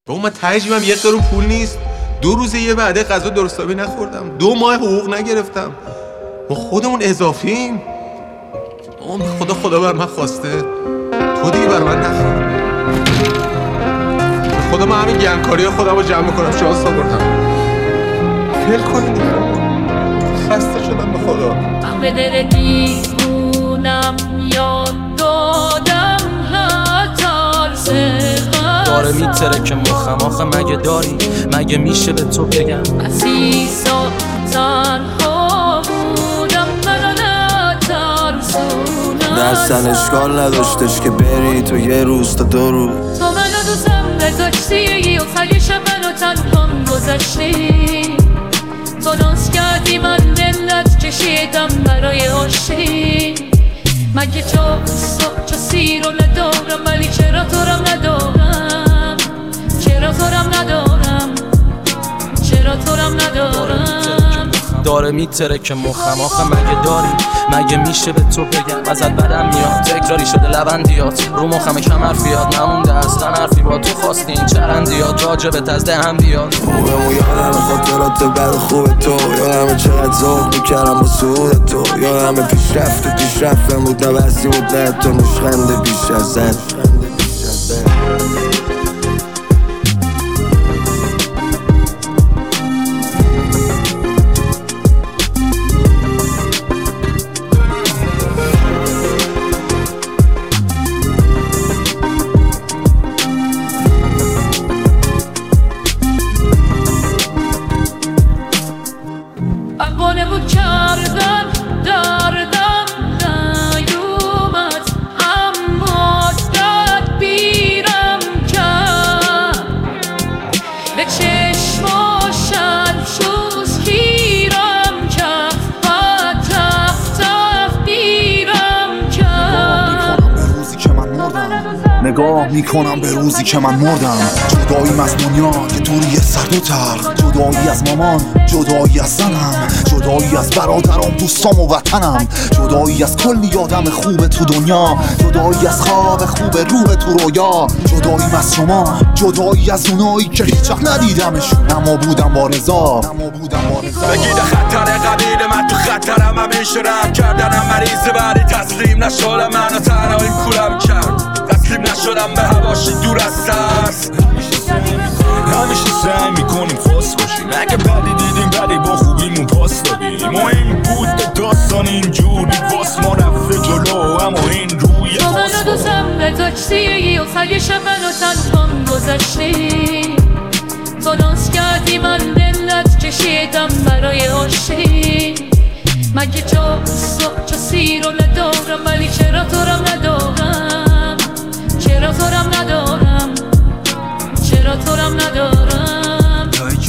با من تهجیبم 1 قرون پول نیست. 2 روز یه وعده غذا درستابی نخوردم. 2 ماه حقوق نگرفتم. ما خودمون اضافیم. خدا بر من خواسته، تو دیگه بر من نخواه. خدا من همین گنگکاری خودم رو جمع میکنم. شانس آوردم. فیل کنید خسته شدم به خدا. من به دل دیوونم یاد دادم هترس داره میتره که مخم آخه مگه داری؟ مگه میشه به تو بگم؟ عزیزا تنها بودم منو نترسونم. اصلا اشکال نداشتش که بری تو یه روز تا 2 روز. تو منو دوستم نداشتی و خلیش منو تنها گذاشتی. تو ناز کردی من دلت کشیدم برای عاشقی. مگه چو سیر رو ندارم ولی چرا تو رم ندارم؟ چرا تو رم ندارم؟ چرا تو رم ندارم؟ داره میتره که مخم آخه مگه داری؟ مگه میشه به تو بگم؟ ازت بدم میاد تکراری شده لبندیات رو مخم کم حرفیات نمونده اصلا حرفی با تو خواستی این چرندیات راجبت از دهم بیاد. خوبم و یادم خاطرات بد خوب تو، یادم چقدر ذوق میکردم با سود تو، یادم پیشرفتم بود نبستی بود نه تو نشخنده بیش از زن. اقانه بود کردن دردم نیومد اما تدبیرم کرد. به چشم و شلشوز گیرم کرد و تفدیرم کرد. نگاه میکنم به روزی که من مردم. جداییم از دنیا که دوری سرد و تر، جدایی از مامان، جدایی از زنم، جدایی از برادرام، دوستام و وطنم، جدایی از کلی آدم خوب تو دنیا، جدایی از خواب خوب روح تو رویا، جداییم از شما، جدایی از اونایی که هیچ وقت ندیدمشون اما بودم با رضا. بگید خطر قبیل من تو خطرم همیشه رم کردنم مریض ولی تسلیم نشدم منو تنهایی کولم کرد. تسلیم نشدم به هواشی دور از ترس. همیشه سعی میکنیم خاص باشیم، اگه بدی دیدیم ولی با خوبیمون پاس دادیم. مهم بود داستان اینجوری واس ما رفته جلو اما این روی تو منو دوستم نداشتی و خلیش منو تنها گذاشتی. تو ناز کردی من دلت کشیدم برای عاشقی. مگه چو سیر رو ندارم ولی چرا تو رم ندارم؟ چرا تو رم ندارم؟ چرا تو رم ندارم؟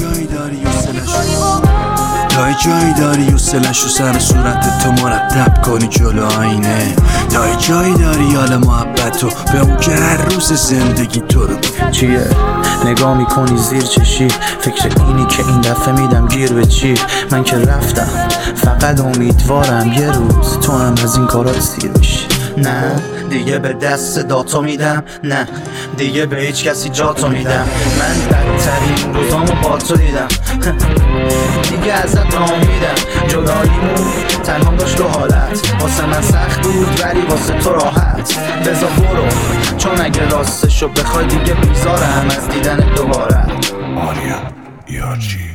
جایی داری و سلشو سر صورت تو مرتب کنی جلو آینه. جایی داری حال محبتو به اون که هر روز زندگی تو رو چیه؟ نگاه میکنی زیر چشی، فکر اینی که این دفعه میدم گیر به چی؟ من که رفتم فقط امیدوارم یه روز تو هم از این کارات سیر بشی. نه دیگه به دست داتو میدم، نه دیگه به هیچ کسی جاتو میدم. من بدترین روزامو با تو دیدم دیگه ازت ناامیدم. جداییمون تنها داشت دو حالت، واسه من سخت بود ولی واسه تو راحت. بذار برو چون اگه راستشو بخوای دیگه بیزارم از دیدن دوباره. آریا یارچی